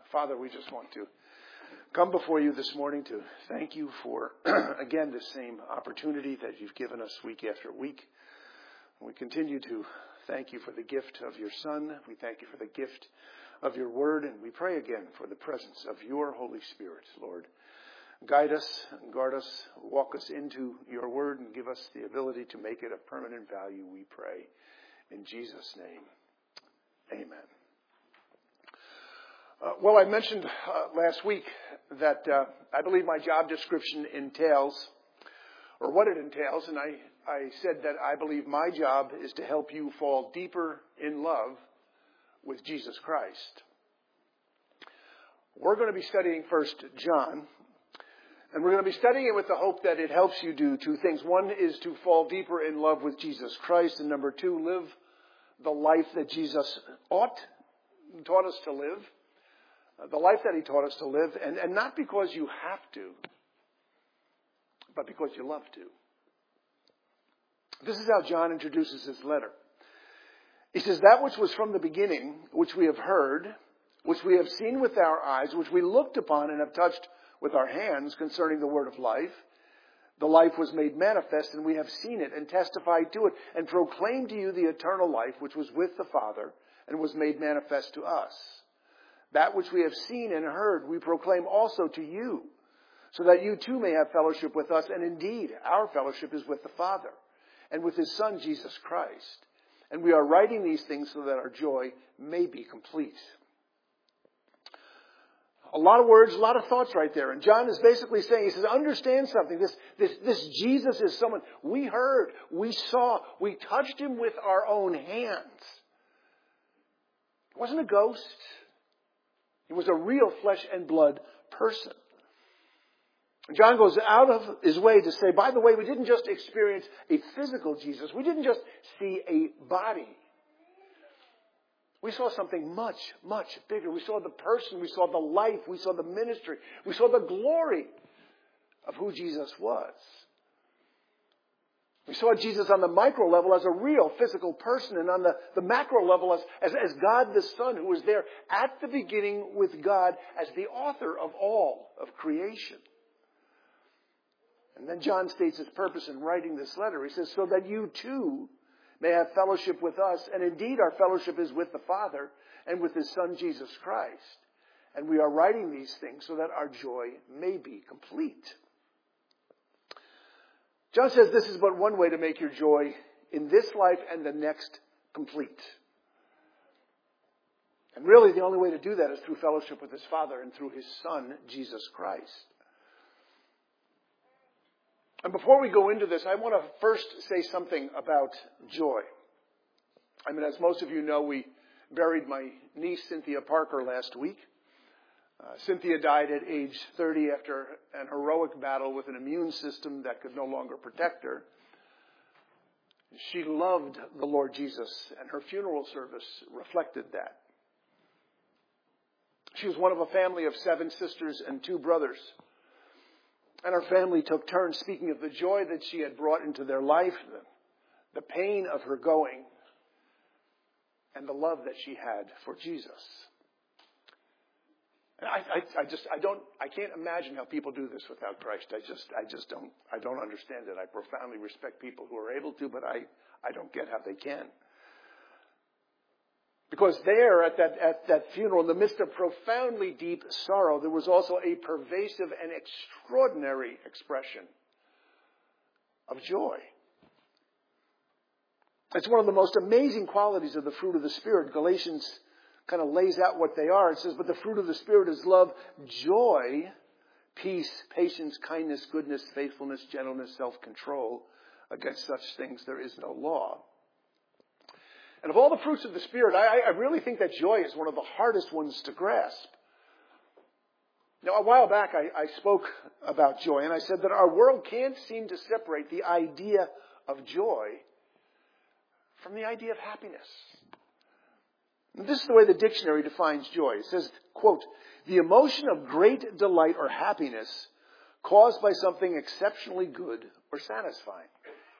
Father, we just want to come before you this morning to thank you for, again, this same opportunity that you've given us week after week. We continue to thank you for the gift of your Son. We thank you for the gift of your Word, and we pray again for the presence of your Holy Spirit, Lord. Guide us and guard us, walk us into your Word, and give us the ability to make it of permanent value, we pray. In Jesus' name, amen. Well, I mentioned last week that I believe my job description entails, or what it entails, and I said that I believe my job is to help you fall deeper in love with Jesus Christ. We're going to be studying 1 John, and we're going to be studying it with the hope that it helps you do two things. One is to fall deeper in love with Jesus Christ, and number two, live the life that Jesus taught us to live. The life that he taught us to live, and not because you have to, but because you love to. This is how John introduces his letter. He says, that which was from the beginning, which we have heard, which we have seen with our eyes, which we looked upon and have touched with our hands concerning the word of life. The life was made manifest, and we have seen it and testified to it and proclaimed to you the eternal life which was with the Father and was made manifest to us. That which we have seen and heard, we proclaim also to you, so that you too may have fellowship with us. And indeed, our fellowship is with the Father and with his Son, Jesus Christ. And we are writing these things so that our joy may be complete. A lot of words, a lot of thoughts right there. And John is basically saying, he says, understand something. This Jesus is someone we heard, we saw, we touched him with our own hands. It wasn't a ghost. He was a real flesh and blood person. John goes out of his way to say, by the way, we didn't just experience a physical Jesus. We didn't just see a body. We saw something much, much bigger. We saw the person. We saw the life. We saw the ministry. We saw the glory of who Jesus was. We saw Jesus on the micro level as a real physical person, and on the macro level as God the Son, who was there at the beginning with God as the author of all of creation. And then John states his purpose in writing this letter. He says, so that you too may have fellowship with us, and indeed our fellowship is with the Father and with his Son Jesus Christ. And we are writing these things so that our joy may be complete. John says this is but one way to make your joy in this life and the next complete. And really the only way to do that is through fellowship with his Father and through his Son, Jesus Christ. And before we go into this, I want to first say something about joy. I mean, as most of you know, we buried my niece, Cynthia Parker, last week. Cynthia died at age 30 after an heroic battle with an immune system that could no longer protect her. She loved the Lord Jesus, and her funeral service reflected that. She was one of a family of 7 sisters and 2 brothers. And her family took turns speaking of the joy that she had brought into their life, the pain of her going, and the love that she had for Jesus. And I can't imagine how people do this without Christ. I don't understand it. I profoundly respect people who are able to, but I don't get how they can. Because there at that funeral, in the midst of profoundly deep sorrow, there was also a pervasive and extraordinary expression of joy. It's one of the most amazing qualities of the fruit of the Spirit. Galatians kind of lays out what they are. It says, but the fruit of the Spirit is love, joy, peace, patience, kindness, goodness, faithfulness, gentleness, self-control. Against such things there is no law. And of all the fruits of the Spirit, I really think that joy is one of the hardest ones to grasp. Now, a while back, I spoke about joy, and I said that our world can't seem to separate the idea of joy from the idea of happiness. And this is the way the dictionary defines joy. It says, quote, the emotion of great delight or happiness caused by something exceptionally good or satisfying.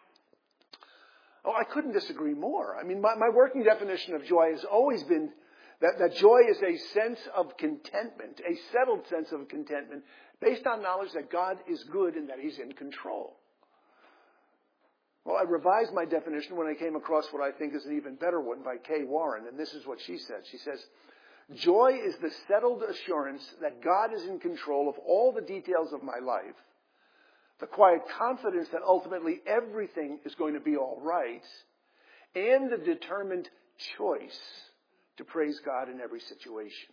Oh, I couldn't disagree more. I mean, my working definition of joy has always been That joy is a sense of contentment, a settled sense of contentment, based on knowledge that God is good and that He's in control. Well, I revised my definition when I came across what I think is an even better one by Kay Warren, and this is what she said. She says, joy is the settled assurance that God is in control of all the details of my life, the quiet confidence that ultimately everything is going to be all right, and the determined choice to praise God in every situation.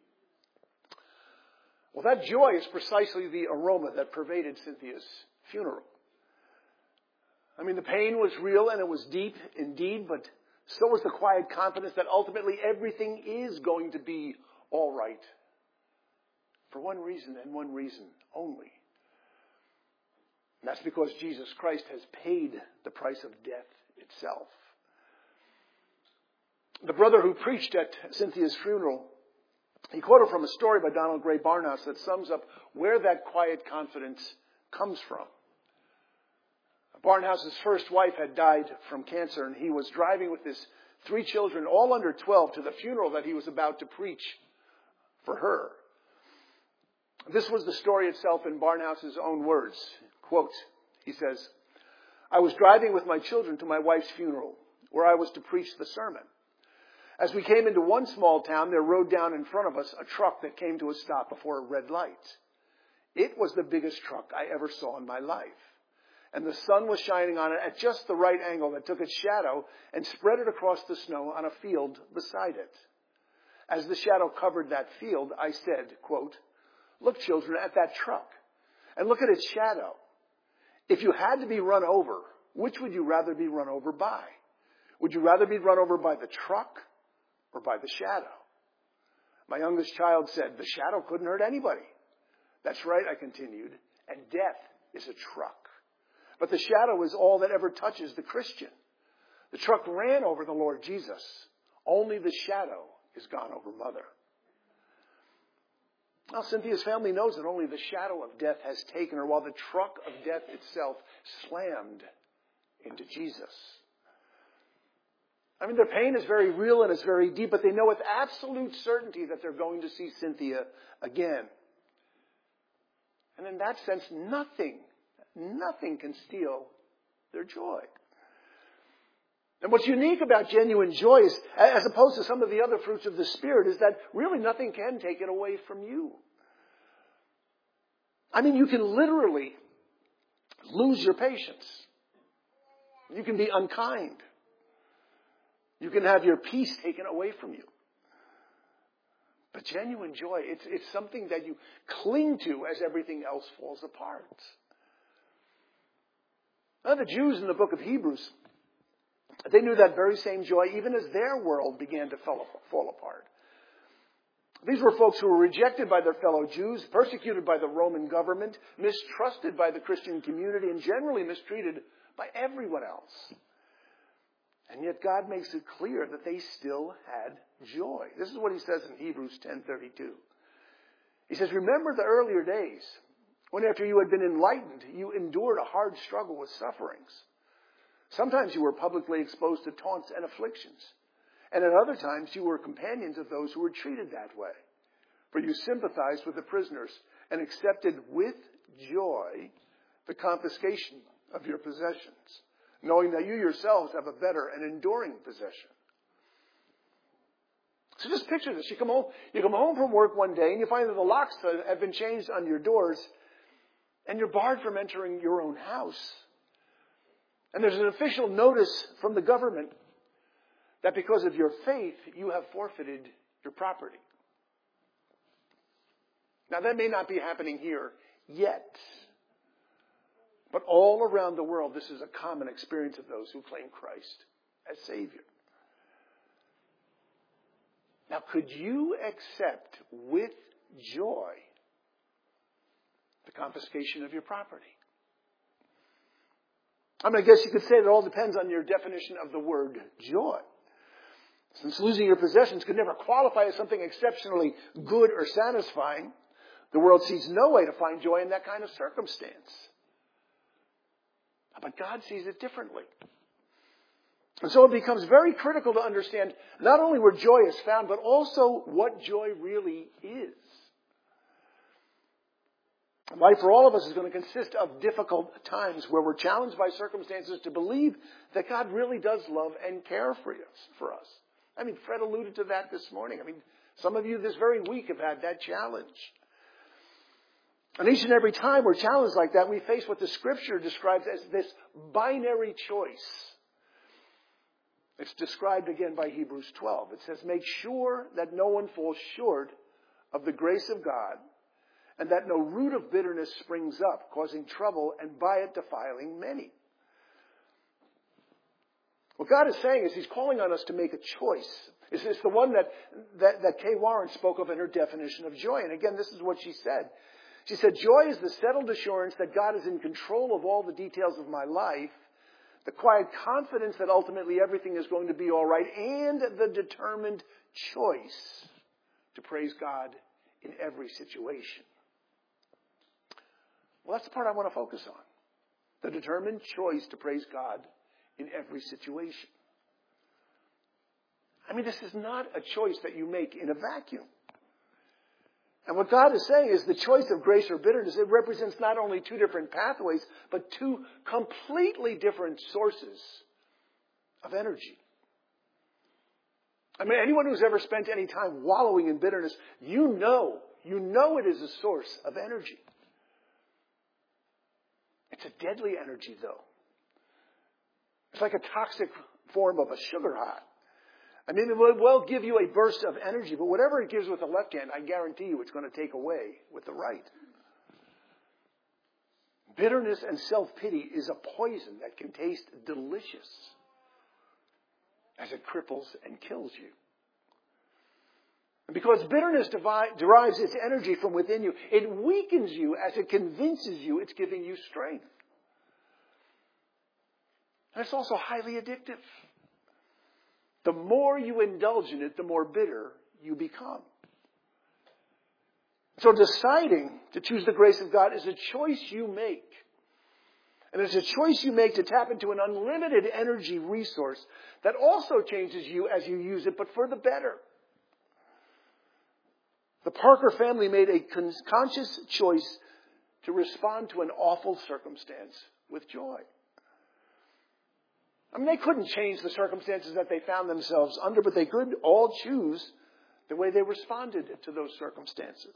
Well, that joy is precisely the aroma that pervaded Cynthia's funeral. I mean, the pain was real and it was deep indeed, but so was the quiet confidence that ultimately everything is going to be all right. For one reason and one reason only. And that's because Jesus Christ has paid the price of death itself. The brother who preached at Cynthia's funeral, he quoted from a story by Donald Gray Barnhouse that sums up where that quiet confidence comes from. Barnhouse's first wife had died from cancer, and he was driving with his 3 children, all under 12, to the funeral that he was about to preach for her. This was the story itself in Barnhouse's own words. Quote, he says, I was driving with my children to my wife's funeral, where I was to preach the sermon. As we came into one small town, there rode down in front of us a truck that came to a stop before a red light. It was the biggest truck I ever saw in my life. And the sun was shining on it at just the right angle that took its shadow and spread it across the snow on a field beside it. As the shadow covered that field, I said, quote, look, children, at that truck, and look at its shadow. If you had to be run over, which would you rather be run over by? Would you rather be run over by the truck or by the shadow? My youngest child said, the shadow couldn't hurt anybody. That's right, I continued, and death is a truck. But the shadow is all that ever touches the Christian. The truck ran over the Lord Jesus. Only the shadow is gone over Mother. Now, Cynthia's family knows that only the shadow of death has taken her, while the truck of death itself slammed into Jesus. I mean, their pain is very real and it's very deep, but they know with absolute certainty that they're going to see Cynthia again. And in that sense, nothing can steal their joy. And what's unique about genuine joy is, as opposed to some of the other fruits of the Spirit, is that really nothing can take it away from you. I mean, you can literally lose your patience. You can be unkind. You can have your peace taken away from you. But genuine joy, it's something that you cling to as everything else falls apart. Now, the Jews in the book of Hebrews, they knew that very same joy even as their world began to fall apart. These were folks who were rejected by their fellow Jews, persecuted by the Roman government, mistrusted by the Christian community, and generally mistreated by everyone else. And yet God makes it clear that they still had joy. This is what he says in Hebrews 10:32. He says, remember the earlier days, when after you had been enlightened, you endured a hard struggle with sufferings. Sometimes you were publicly exposed to taunts and afflictions. And at other times you were companions of those who were treated that way. For you sympathized with the prisoners and accepted with joy the confiscation of your possessions, knowing that you yourselves have a better and enduring possession. So just picture this. You come home from work one day and you find that the locks have been changed on your doors and you're barred from entering your own house. And there's an official notice from the government that because of your faith, you have forfeited your property. Now, that may not be happening here yet. But all around the world, this is a common experience of those who claim Christ as Savior. Now, could you accept with joy the confiscation of your property? I mean, I guess you could say it all depends on your definition of the word joy. Since losing your possessions could never qualify as something exceptionally good or satisfying, the world sees no way to find joy in that kind of circumstance. But God sees it differently. And so it becomes very critical to understand not only where joy is found, but also what joy really is. Life for all of us is going to consist of difficult times where we're challenged by circumstances to believe that God really does love and care for us. I mean, Fred alluded to that this morning. I mean, some of you this very week have had that challenge. And each and every time we're challenged like that, we face what the Scripture describes as this binary choice. It's described again by Hebrews 12. It says, make sure that no one falls short of the grace of God, and that no root of bitterness springs up, causing trouble, and by it defiling many. What God is saying is He's calling on us to make a choice. It's the one that Kay Warren spoke of in her definition of joy. And again, this is what she said. She said, joy is the settled assurance that God is in control of all the details of my life, the quiet confidence that ultimately everything is going to be all right, and the determined choice to praise God in every situation. Well, that's the part I want to focus on. The determined choice to praise God in every situation. I mean, this is not a choice that you make in a vacuum. And what God is saying is the choice of grace or bitterness, it represents not only two different pathways, but two completely different sources of energy. I mean, anyone who's ever spent any time wallowing in bitterness, you know it is a source of energy. It's a deadly energy, though. It's like a toxic form of a sugar high. I mean, it will give you a burst of energy, but whatever it gives with the left hand, I guarantee you it's going to take away with the right. Bitterness and self-pity is a poison that can taste delicious as it cripples and kills you. And because bitterness derives its energy from within you, it weakens you as it convinces you it's giving you strength. And it's also highly addictive. The more you indulge in it, the more bitter you become. So deciding to choose the grace of God is a choice you make. And it's a choice you make to tap into an unlimited energy resource that also changes you as you use it, but for the better. The Parker family made a conscious choice to respond to an awful circumstance with joy. I mean, they couldn't change the circumstances that they found themselves under, but they could all choose the way they responded to those circumstances.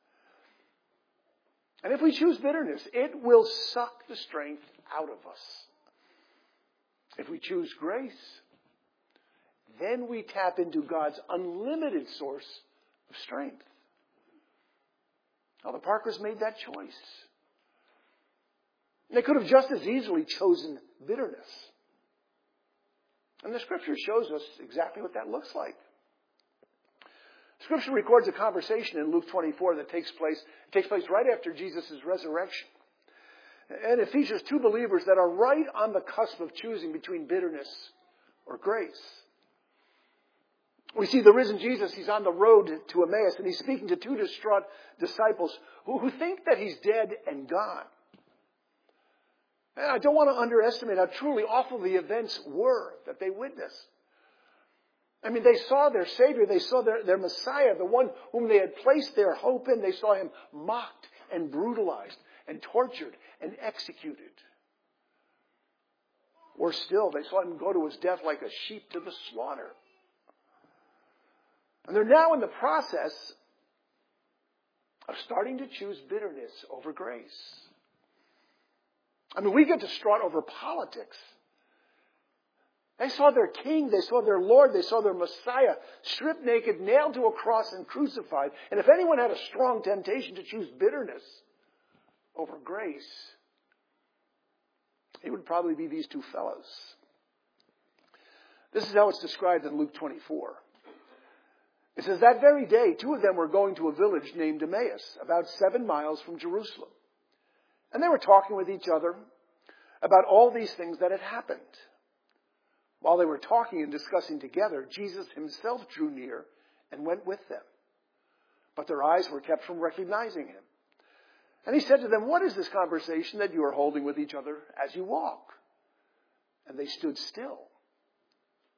And if we choose bitterness, it will suck the strength out of us. If we choose grace, then we tap into God's unlimited source of strength. Now, the Parkers made that choice. They could have just as easily chosen bitterness. And the Scripture shows us exactly what that looks like. Scripture records a conversation in Luke 24 that takes place right after Jesus' resurrection. And it features two believers that are right on the cusp of choosing between bitterness or grace. We see the risen Jesus, he's on the road to Emmaus, and he's speaking to two distraught disciples who think that he's dead and gone. And I don't want to underestimate how truly awful the events were that they witnessed. I mean, they saw their Savior, they saw their Messiah, the one whom they had placed their hope in. They saw him mocked and brutalized and tortured and executed. Or still, they saw him go to his death like a sheep to the slaughter. And they're now in the process of starting to choose bitterness over grace. I mean, we get distraught over politics. They saw their king, they saw their Lord, they saw their Messiah stripped naked, nailed to a cross and crucified. And if anyone had a strong temptation to choose bitterness over grace, it would probably be these two fellows. This is how it's described in Luke 24. It says, that very day, two of them were going to a village named Emmaus, about 7 miles from Jerusalem. And they were talking with each other about all these things that had happened. While they were talking and discussing together, Jesus himself drew near and went with them. But their eyes were kept from recognizing him. And he said to them, what is this conversation that you are holding with each other as you walk? And they stood still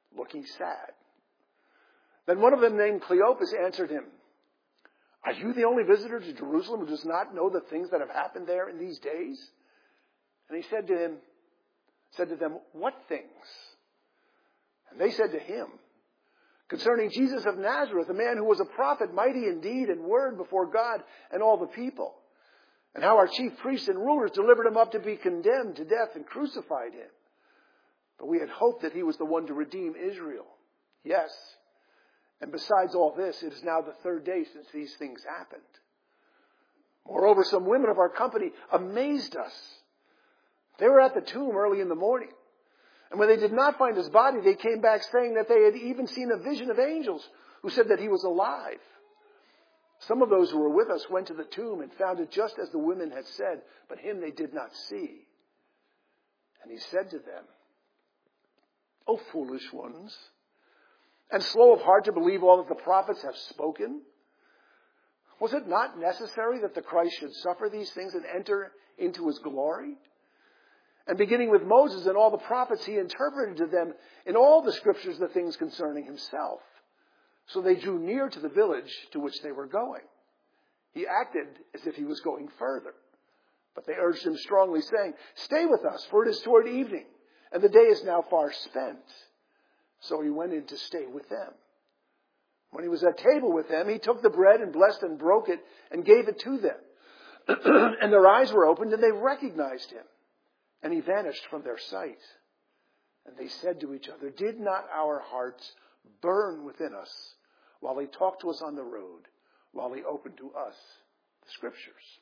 looking sad. Then one of them named Cleopas answered him, "Are you the only visitor to Jerusalem who does not know the things that have happened there in these days?" And he said to them, "What things?" And they said to him, "Concerning Jesus of Nazareth, a man who was a prophet, mighty in deed and word before God and all the people, and how our chief priests and rulers delivered him up to be condemned to death and crucified him. But we had hoped that he was the one to redeem Israel. Yes, and besides all this, it is now the third day since these things happened. Moreover, some women of our company amazed us. They were at the tomb early in the morning. And when they did not find his body, they came back saying that they had even seen a vision of angels who said that he was alive. Some of those who were with us went to the tomb and found it just as the women had said, but him they did not see." And he said to them, "O foolish ones, and slow of heart to believe all that the prophets have spoken. Was it not necessary that the Christ should suffer these things and enter into his glory? And beginning with Moses and all the prophets, he interpreted to them in all the scriptures the things concerning himself. So they drew near to the village to which they were going. He acted as if he was going further. But they urged him strongly, saying, 'Stay with us, for it is toward evening, and the day is now far spent.' So he went in to stay with them. When he was at table with them, he took the bread and blessed and broke it and gave it to them. And their eyes were opened and they recognized him. And he vanished from their sight. And they said to each other, 'Did not our hearts burn within us while he talked to us on the road, while he opened to us the scriptures?'"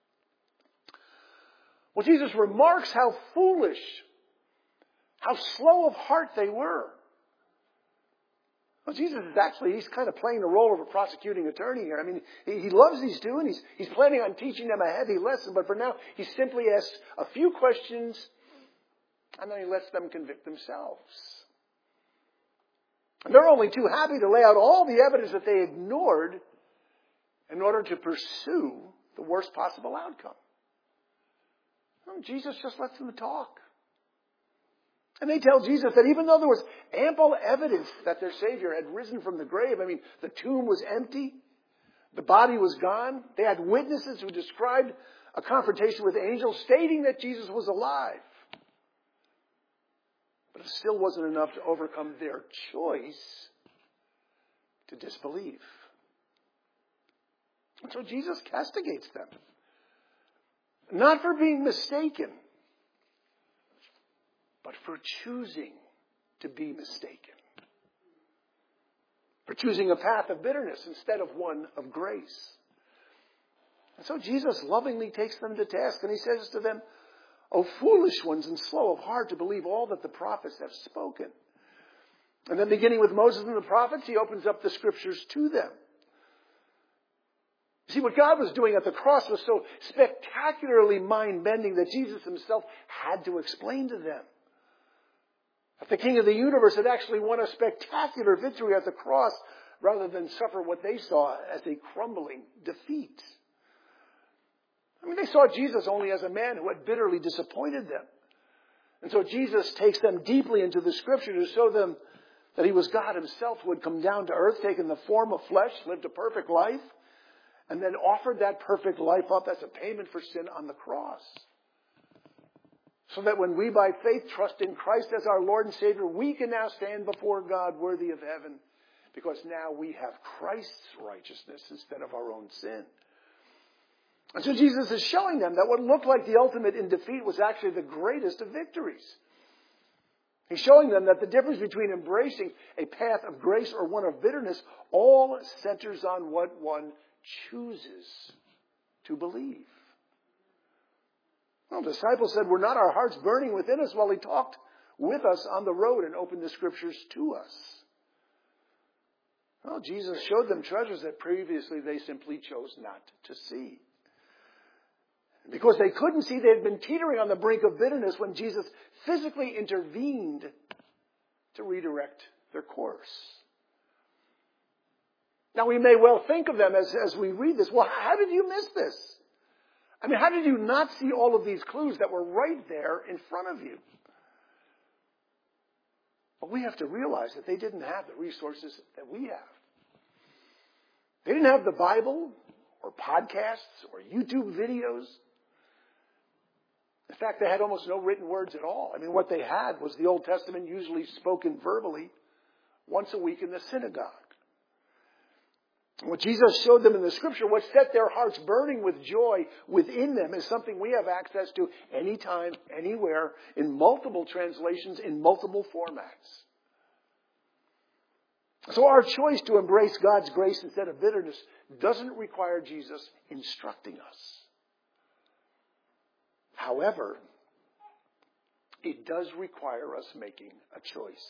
Well, Jesus remarks how foolish, how slow of heart they were. Well, Jesus is he's kind of playing the role of a prosecuting attorney here. I mean, he loves these two and he's planning on teaching them a heavy lesson, but for now he simply asks a few questions and then he lets them convict themselves. And they're only too happy to lay out all the evidence that they ignored in order to pursue the worst possible outcome. Well, Jesus just lets them talk. And they tell Jesus that even though there was ample evidence that their Savior had risen from the grave, the tomb was empty, the body was gone, they had witnesses who described a confrontation with angels stating that Jesus was alive. But it still wasn't enough to overcome their choice to disbelieve. And so Jesus castigates them. Not for being mistaken, but for choosing to be mistaken. For choosing a path of bitterness instead of one of grace. And so Jesus lovingly takes them to task and he says to them, "O foolish ones and slow of heart to believe all that the prophets have spoken." And then beginning with Moses and the prophets, he opens up the scriptures to them. You see, what God was doing at the cross was so spectacularly mind-bending that Jesus himself had to explain to them. That the King of the universe had actually won a spectacular victory at the cross rather than suffer what they saw as a crumbling defeat. They saw Jesus only as a man who had bitterly disappointed them. And so Jesus takes them deeply into the scripture to show them that he was God himself who had come down to earth, taken the form of flesh, lived a perfect life, and then offered that perfect life up as a payment for sin on the cross. So that when we by faith trust in Christ as our Lord and Savior, we can now stand before God worthy of heaven because now we have Christ's righteousness instead of our own sin. And so Jesus is showing them that what looked like the ultimate in defeat was actually the greatest of victories. He's showing them that the difference between embracing a path of grace or one of bitterness all centers on what one chooses to believe. Well, the disciples said, "Were not our hearts burning within us while he talked with us on the road and opened the scriptures to us?" Well, Jesus showed them treasures that previously they simply chose not to see. Because they couldn't see, they had been teetering on the brink of bitterness when Jesus physically intervened to redirect their course. Now, we may well think of them as we read this, well, how did you miss this? How did you not see all of these clues that were right there in front of you? But we have to realize that they didn't have the resources that we have. They didn't have the Bible or podcasts or YouTube videos. In fact, they had almost no written words at all. I mean, what they had was the Old Testament, usually spoken verbally once a week in the synagogue. What Jesus showed them in the Scripture, what set their hearts burning with joy within them, is something we have access to anytime, anywhere, in multiple translations, in multiple formats. So our choice to embrace God's grace instead of bitterness doesn't require Jesus instructing us. However, it does require us making a choice.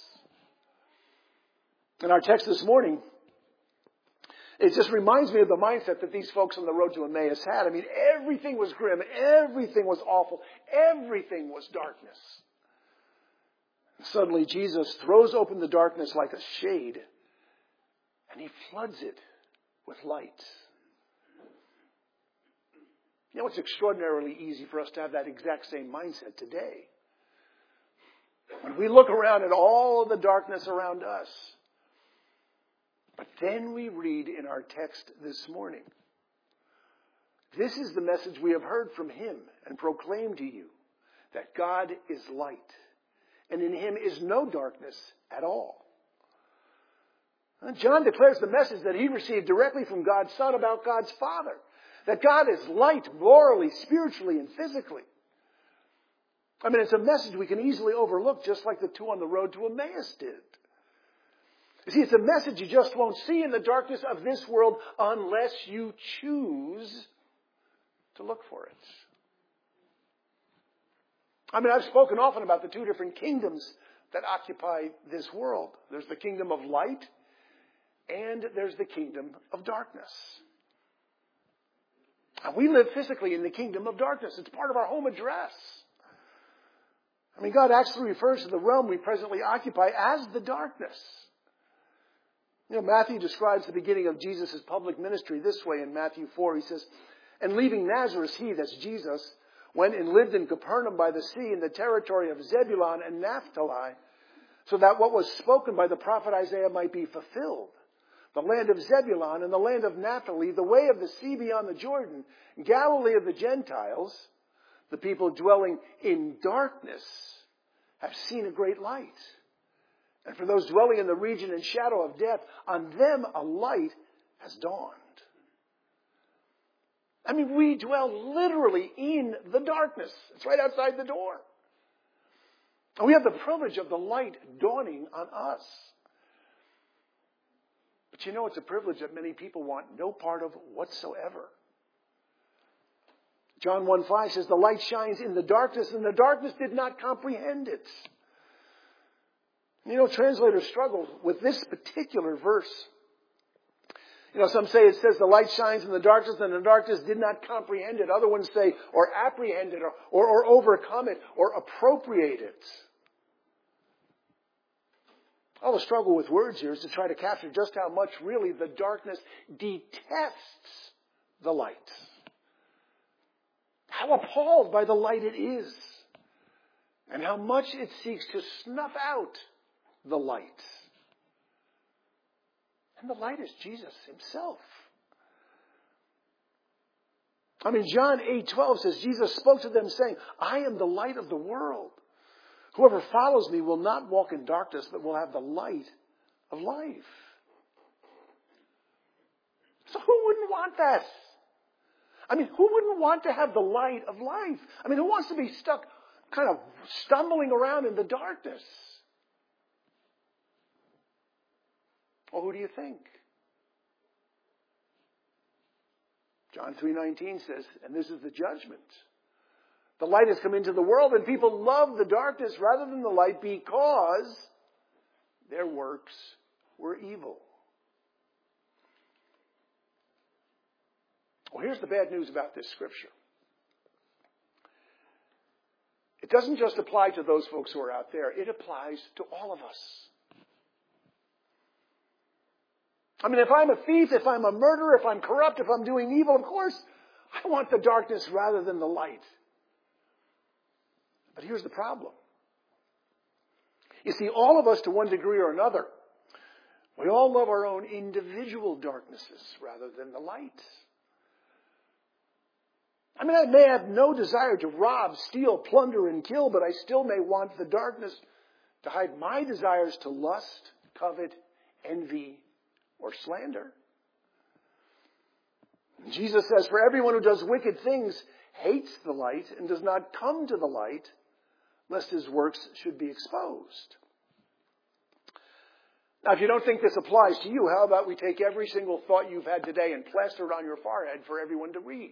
In our text this morning, it just reminds me of the mindset that these folks on the road to Emmaus had. I mean, everything was grim. Everything was awful. Everything was darkness. Suddenly, Jesus throws open the darkness like a shade, and he floods it with light. You know, it's extraordinarily easy for us to have that exact same mindset today. When we look around at all of the darkness around us, but then we read in our text this morning, this is the message we have heard from him and proclaimed to you, that God is light, and in him is no darkness at all. And John declares the message that he received directly from God's Son about God's Father, that God is light morally, spiritually, and physically. I mean, it's a message we can easily overlook, just like the two on the road to Emmaus did. You see, it's a message you just won't see in the darkness of this world unless you choose to look for it. I mean, I've spoken often about the two different kingdoms that occupy this world. There's the kingdom of light, and there's the kingdom of darkness. And we live physically in the kingdom of darkness. It's part of our home address. I mean, God actually refers to the realm we presently occupy as the darkness. You know, Matthew describes the beginning of Jesus' public ministry this way in Matthew 4. He says, "And leaving Nazareth, he," that's Jesus, "went and lived in Capernaum by the sea in the territory of Zebulun and Naphtali, so that what was spoken by the prophet Isaiah might be fulfilled. The land of Zebulun and the land of Naphtali, the way of the sea beyond the Jordan, Galilee of the Gentiles, the people dwelling in darkness have seen a great light. And for those dwelling in the region and shadow of death, on them a light has dawned." I mean, we dwell literally in the darkness. It's right outside the door. And we have the privilege of the light dawning on us. But you know, it's a privilege that many people want no part of whatsoever. John 1:5 says, "The light shines in the darkness, and the darkness did not comprehend it." You know, translators struggle with this particular verse. You know, some say it says the light shines in the darkness, and the darkness did not comprehend it. Other ones say, or apprehend it, or overcome it, or appropriate it. All the struggle with words here is to try to capture just how much really the darkness detests the light. How appalled by the light it is. And how much it seeks to snuff out the light. And the light is Jesus himself. I mean, John 8:12 says, Jesus spoke to them saying, "I am the light of the world. Whoever follows me will not walk in darkness, but will have the light of life." So who wouldn't want that? I mean, who wouldn't want to have the light of life? I mean, who wants to be stuck kind of stumbling around in the darkness? Well, who do you think? John 3:19 says, and this is the judgment. "The light has come into the world, and people love the darkness rather than the light because their works were evil." Well, here's the bad news about this scripture. It doesn't just apply to those folks who are out there. It applies to all of us. I mean, if I'm a thief, if I'm a murderer, if I'm corrupt, if I'm doing evil, of course, I want the darkness rather than the light. But here's the problem. You see, all of us to one degree or another, we all love our own individual darknesses rather than the light. I mean, I may have no desire to rob, steal, plunder, and kill, but I still may want the darkness to hide my desires to lust, covet, envy, or slander. And Jesus says, for everyone who does wicked things hates the light and does not come to the light, lest his works should be exposed. Now, if you don't think this applies to you, how about we take every single thought you've had today and plaster it on your forehead for everyone to read?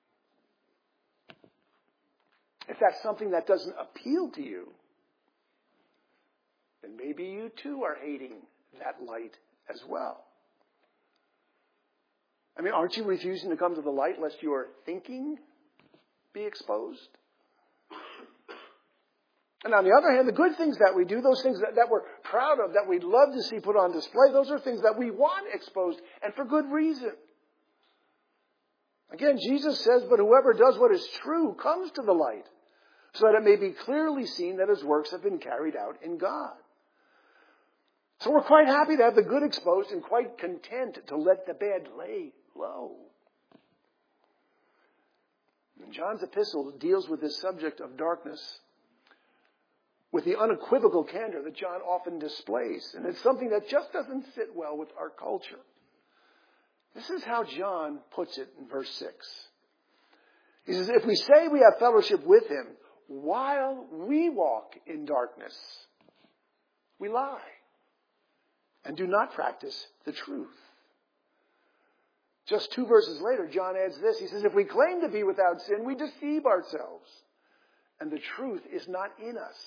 If that's something that doesn't appeal to you, then maybe you too are hating that light as well. I mean, aren't you refusing to come to the light lest your thinking be exposed? And on the other hand, the good things that we do, those things that we're proud of, that we'd love to see put on display, those are things that we want exposed, and for good reason. Again, Jesus says, but whoever does what is true comes to the light, so that it may be clearly seen that his works have been carried out in God. So we're quite happy to have the good exposed and quite content to let the bad lay low. And John's epistle deals with this subject of darkness with the unequivocal candor that John often displays. And it's something that just doesn't sit well with our culture. This is how John puts it in verse 6. He says, if we say we have fellowship with him while we walk in darkness, we lie and do not practice the truth. Just 2 verses later, John adds this. He says, if we claim to be without sin, we deceive ourselves, and the truth is not in us.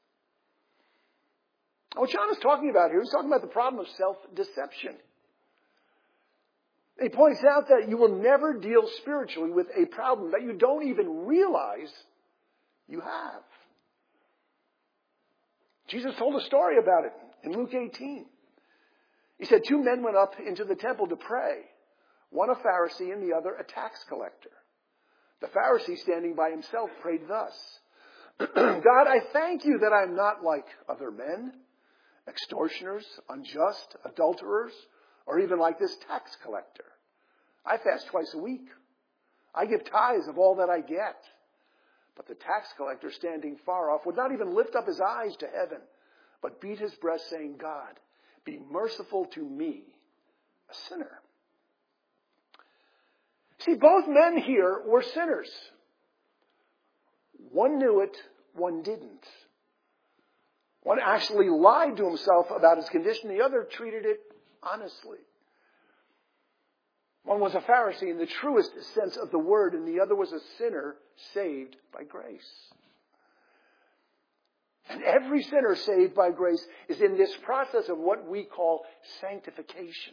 What John is talking about here, he's talking about the problem of self-deception. He points out that you will never deal spiritually with a problem that you don't even realize you have. Jesus told a story about it in Luke 18. He said 2 men went up into the temple to pray, one a Pharisee and the other a tax collector. The Pharisee, standing by himself, prayed thus, God, I thank you that I'm not like other men, extortioners, unjust, adulterers, or even like this tax collector. I fast twice a week. I give tithes of all that I get. But the tax collector, standing far off, would not even lift up his eyes to heaven, but beat his breast, saying, God, be merciful to me, a sinner. See, both men here were sinners. One knew it, one didn't. One actually lied to himself about his condition. The other treated it honestly. One was a Pharisee in the truest sense of the word, and the other was a sinner saved by grace. And every sinner saved by grace is in this process of what we call sanctification.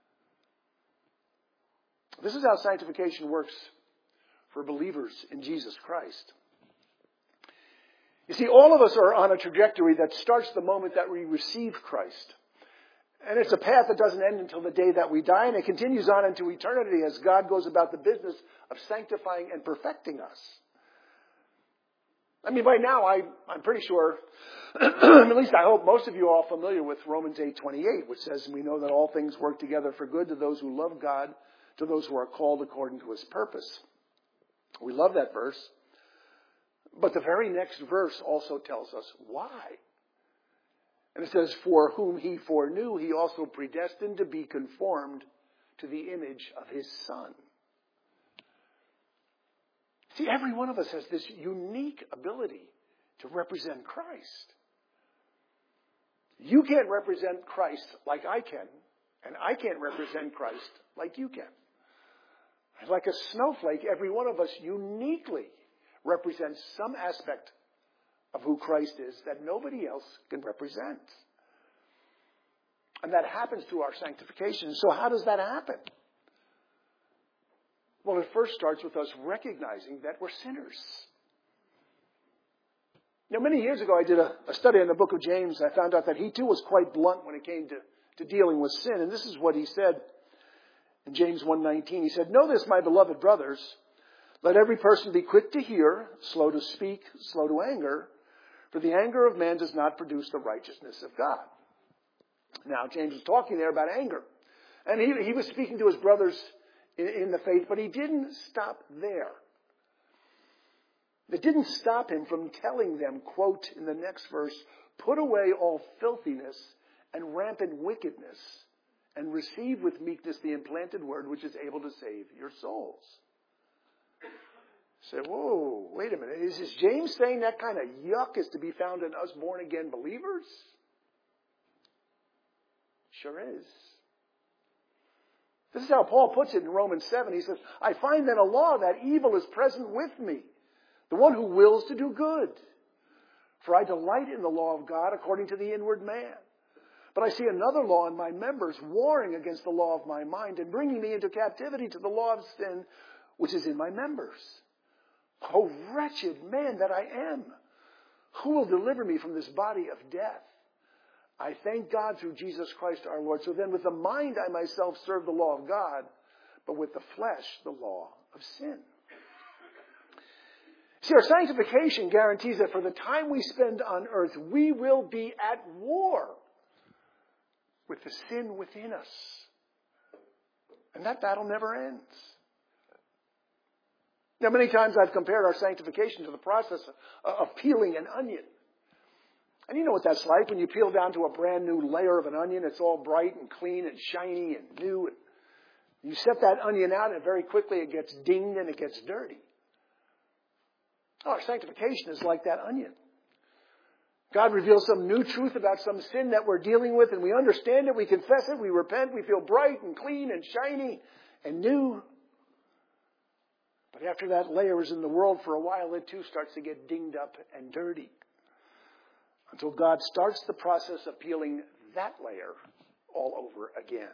This is how sanctification works for believers in Jesus Christ. You see, all of us are on a trajectory that starts the moment that we receive Christ. And it's a path that doesn't end until the day that we die, and it continues on into eternity as God goes about the business of sanctifying and perfecting us. I mean, by now, I'm pretty sure, at least I hope most of you are all familiar with Romans 8:28, which says, we know that all things work together for good to those who love God, to those who are called according to his purpose. We love that verse. But the very next verse also tells us why. And it says, for whom he foreknew, he also predestined to be conformed to the image of his Son. See, every one of us has this unique ability to represent Christ. You can't represent Christ like I can, and I can't represent Christ like you can. Like a snowflake, every one of us uniquely represents some aspect of who Christ is that nobody else can represent. And that happens through our sanctification. So how does that happen? Well, it first starts with us recognizing that we're sinners. Now, many years ago, I did a study on the book of James. I found out that he too was quite blunt when it came to dealing with sin. And this is what he said in James 1:19. He said, know this, my beloved brothers, let every person be quick to hear, slow to speak, slow to anger, For the anger of man does not produce the righteousness of God. Now, James was talking there about anger. And he was speaking to his brothers in the faith, but he didn't stop there. It didn't stop him from telling them, quote, in the next verse, put away all filthiness and rampant wickedness, and receive with meekness the implanted word which is able to save your souls. Say, whoa, wait a minute. Is James saying that kind of yuck is to be found in us born-again believers? Sure is. This is how Paul puts it in Romans 7. He says, I find then a law that evil is present with me, the one who wills to do good. For I delight in the law of God according to the inward man. But I see another law in my members, warring against the law of my mind and bringing me into captivity to the law of sin, which is in my members. O wretched man that I am, who will deliver me from this body of death? I thank God through Jesus Christ our Lord. So then with the mind I myself serve the law of God, but with the flesh the law of sin. See, our sanctification guarantees that for the time we spend on earth, we will be at war with the sin within us. And that battle never ends. Now, many times I've compared our sanctification to the process of peeling an onion. And you know what that's like when you peel down to a brand new layer of an onion. It's all bright and clean and shiny and new. And you set that onion out and very quickly it gets dinged and it gets dirty. Oh, our sanctification is like that onion. God reveals some new truth about some sin that we're dealing with, and we understand it, we confess it, we repent, we feel bright and clean and shiny and new. But after that layer is in the world for a while, it too starts to get dinged up and dirty. Until God starts the process of peeling that layer all over again.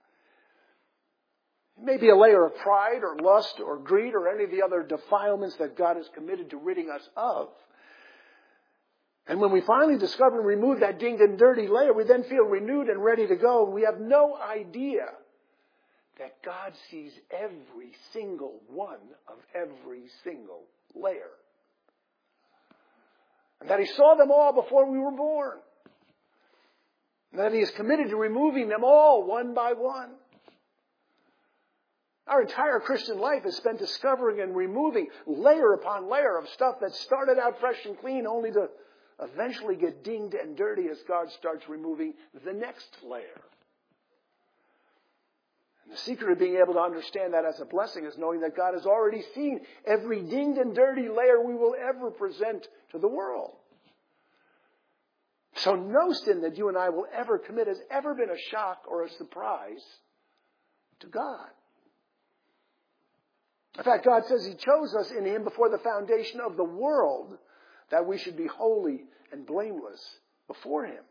It may be a layer of pride or lust or greed or any of the other defilements that God is committed to ridding us of. And when we finally discover and remove that dinged and dirty layer, we then feel renewed and ready to go. We have no idea that God sees every single one of every single layer. And that He saw them all before we were born. And that He is committed to removing them all one by one. Our entire Christian life is spent discovering and removing layer upon layer of stuff that started out fresh and clean only to eventually get dinged and dirty as God starts removing the next layer. And the secret of being able to understand that as a blessing is knowing that God has already seen every dinged and dirty layer we will ever present to the world. So no sin that you and I will ever commit has ever been a shock or a surprise to God. In fact, God says He chose us in Him before the foundation of the world that we should be holy and blameless before Him.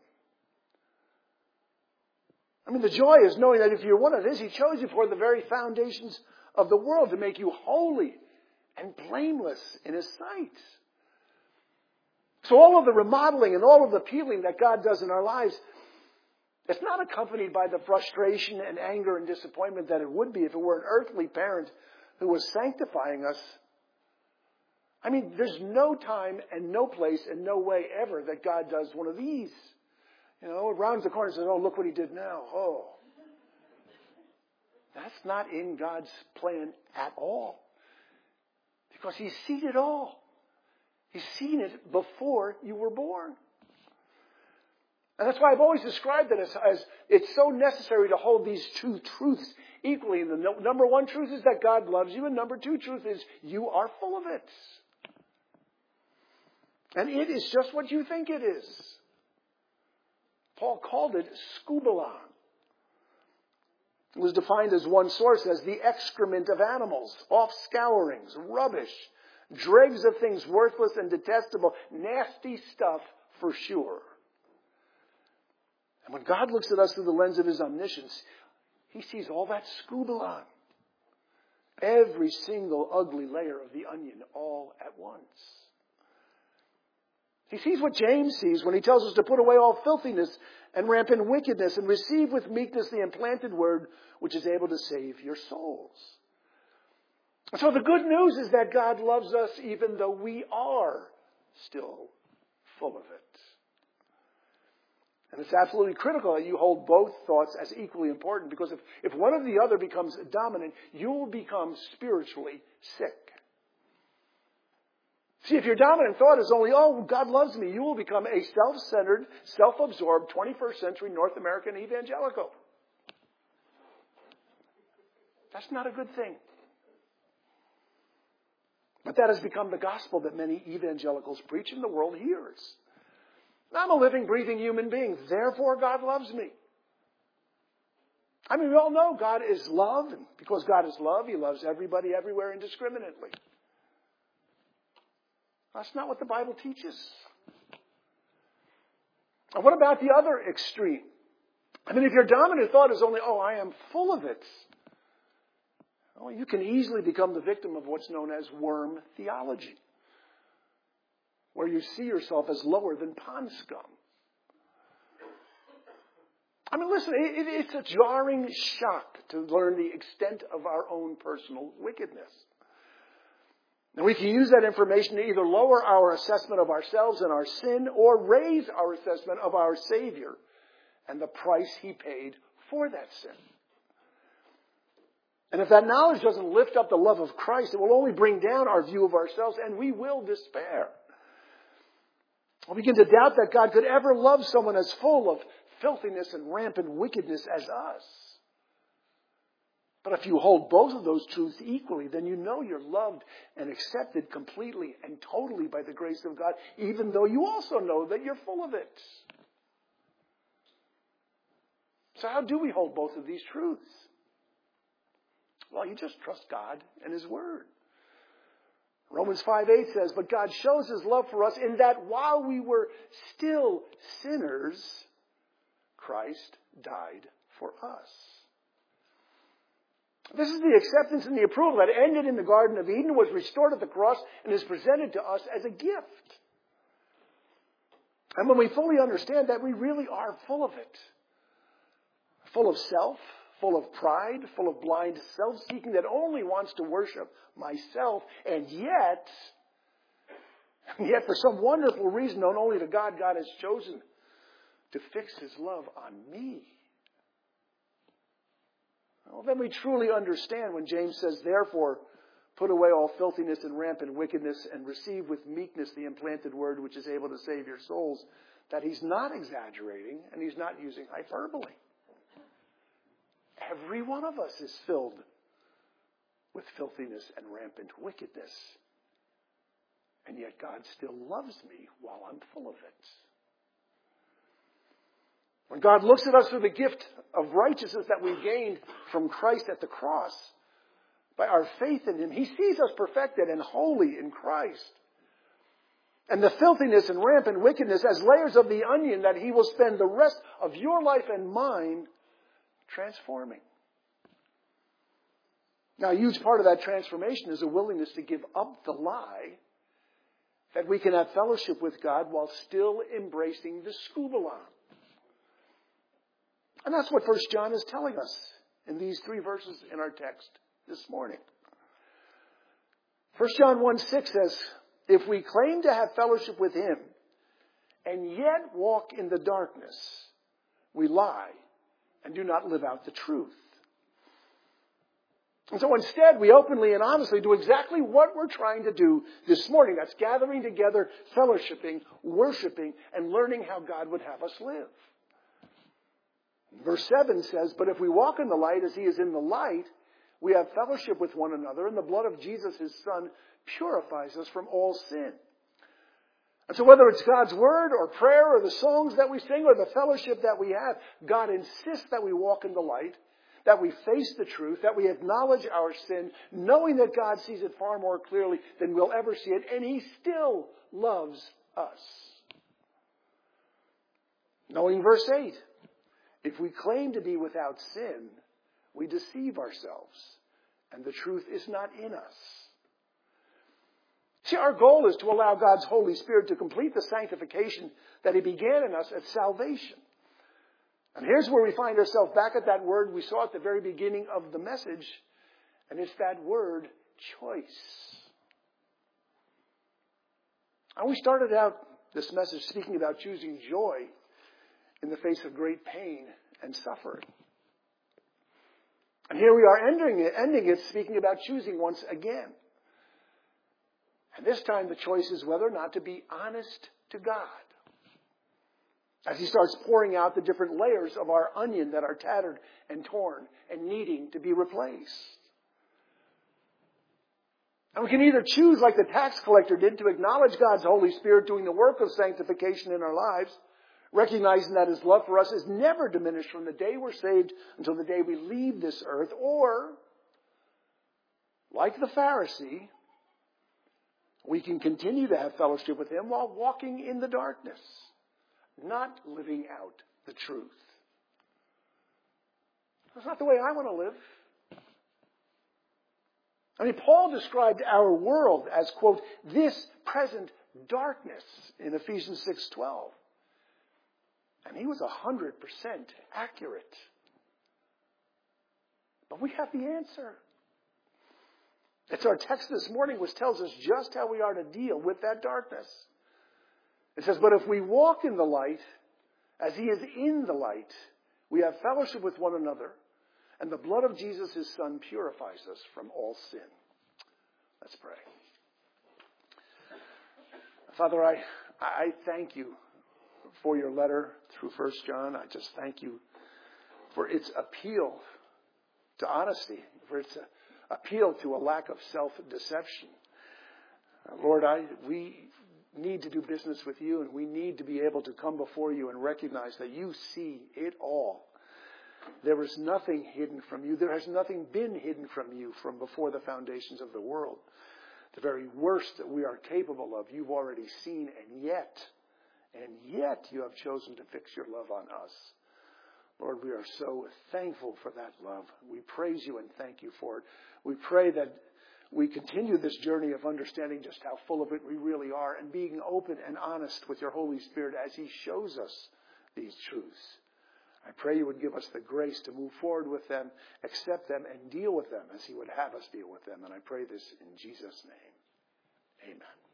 I mean, the joy is knowing that if you're one of His, He chose you before the very foundations of the world to make you holy and blameless in His sight. So all of the remodeling and all of the peeling that God does in our lives, it's not accompanied by the frustration and anger and disappointment that it would be if it were an earthly parent who was sanctifying us. I mean, there's no time and no place and no way ever that God does one of these. You know, it rounds the corner and says, oh, look what He did now. Oh. That's not in God's plan at all. Because He's seen it all. He's seen it before you were born. And that's why I've always described it as it's so necessary to hold these two truths equally. And the number one truth is that God loves you. And number two truth is you are full of it. And it is just what you think it is. Paul called it skubalon. It was defined as one source as the excrement of animals, off-scourings, rubbish, dregs of things worthless and detestable, nasty stuff for sure. And when God looks at us through the lens of His omniscience, He sees all that skubalon. Every single ugly layer of the onion all at once. He sees what James sees when he tells us to put away all filthiness and rampant wickedness and receive with meekness the implanted word which is able to save your souls. So the good news is that God loves us even though we are still full of it. And it's absolutely critical that you hold both thoughts as equally important, because if one or the other becomes dominant, you will become spiritually sick. See, if your dominant thought is only, oh, God loves me, you will become a self-centered, self-absorbed 21st century North American evangelical. That's not a good thing. But that has become the gospel that many evangelicals preach and the world hears. I'm a living, breathing human being. Therefore, God loves me. I mean, we all know God is love. And because God is love, He loves everybody, everywhere, indiscriminately. That's not what the Bible teaches. And what about the other extreme? I mean, if your dominant thought is only, oh, I am full of it, well, you can easily become the victim of what's known as worm theology, where you see yourself as lower than pond scum. I mean, listen, it's a jarring shock to learn the extent of our own personal wickedness. And we can use that information to either lower our assessment of ourselves and our sin, or raise our assessment of our Savior and the price He paid for that sin. And if that knowledge doesn't lift up the love of Christ, it will only bring down our view of ourselves, and we will despair. We'll begin to doubt that God could ever love someone as full of filthiness and rampant wickedness as us. But if you hold both of those truths equally, then you know you're loved and accepted completely and totally by the grace of God, even though you also know that you're full of it. So how do we hold both of these truths? Well, you just trust God and His Word. Romans 5:8 says, but God shows His love for us in that while we were still sinners, Christ died for us. This is the acceptance and the approval that ended in the Garden of Eden, was restored at the cross, and is presented to us as a gift. And when we fully understand that, we really are full of it. Full of self, full of pride, full of blind self-seeking that only wants to worship myself, and yet for some wonderful reason known only to God, God has chosen to fix His love on me. Well, then we truly understand when James says, therefore, put away all filthiness and rampant wickedness and receive with meekness the implanted word which is able to save your souls, that he's not exaggerating and he's not using hyperbole. Every one of us is filled with filthiness and rampant wickedness. And yet God still loves me while I'm full of it. When God looks at us through the gift of righteousness that we gained from Christ at the cross, by our faith in Him, He sees us perfected and holy in Christ. And the filthiness and rampant wickedness as layers of the onion that He will spend the rest of your life and mine transforming. Now, a huge part of that transformation is a willingness to give up the lie that we can have fellowship with God while still embracing the scubalon. And that's what 1 John is telling us in these 3 verses in our text this morning. 1 John 1:6 says, if we claim to have fellowship with Him and yet walk in the darkness, we lie and do not live out the truth. And so instead, we openly and honestly do exactly what we're trying to do this morning. That's gathering together, fellowshipping, worshiping, and learning how God would have us live. Verse 7 says, but if we walk in the light as He is in the light, we have fellowship with one another, and the blood of Jesus, His Son, purifies us from all sin. And so whether it's God's Word or prayer or the songs that we sing or the fellowship that we have, God insists that we walk in the light, that we face the truth, that we acknowledge our sin, knowing that God sees it far more clearly than we'll ever see it, and He still loves us. Knowing verse 8, if we claim to be without sin, we deceive ourselves, and the truth is not in us. See, our goal is to allow God's Holy Spirit to complete the sanctification that He began in us at salvation. And here's where we find ourselves back at that word we saw at the very beginning of the message, and it's that word, choice. And we started out this message speaking about choosing joy in the face of great pain and suffering. And here we are ending it speaking about choosing once again. And this time the choice is whether or not to be honest to God. As he starts pouring out the different layers of our onion that are tattered and torn and needing to be replaced. And we can either choose, like the tax collector did, to acknowledge God's Holy Spirit doing the work of sanctification in our lives, recognizing that His love for us is never diminished from the day we're saved until the day we leave this earth, or, like the Pharisee, we can continue to have fellowship with Him while walking in the darkness, not living out the truth. That's not the way I want to live. I mean, Paul described our world as, quote, this present darkness in Ephesians 6:12. And he was 100% accurate. But we have the answer. It's our text this morning which tells us just how we are to deal with that darkness. It says, but if we walk in the light, as He is in the light, we have fellowship with one another, and the blood of Jesus, His Son, purifies us from all sin. Let's pray. Father, I thank You for Your letter through 1 John. I just thank You for its appeal to honesty, for its appeal to a lack of self-deception. Lord, we need to do business with You, and we need to be able to come before You and recognize that You see it all. There is nothing hidden from You. There has nothing been hidden from You from before the foundations of the world. The very worst that we are capable of, You've already seen, and yet You have chosen to fix Your love on us. Lord, we are so thankful for that love. We praise You and thank You for it. We pray that we continue this journey of understanding just how full of it we really are, and being open and honest with Your Holy Spirit as He shows us these truths. I pray You would give us the grace to move forward with them, accept them, and deal with them as He would have us deal with them. And I pray this in Jesus' name. Amen.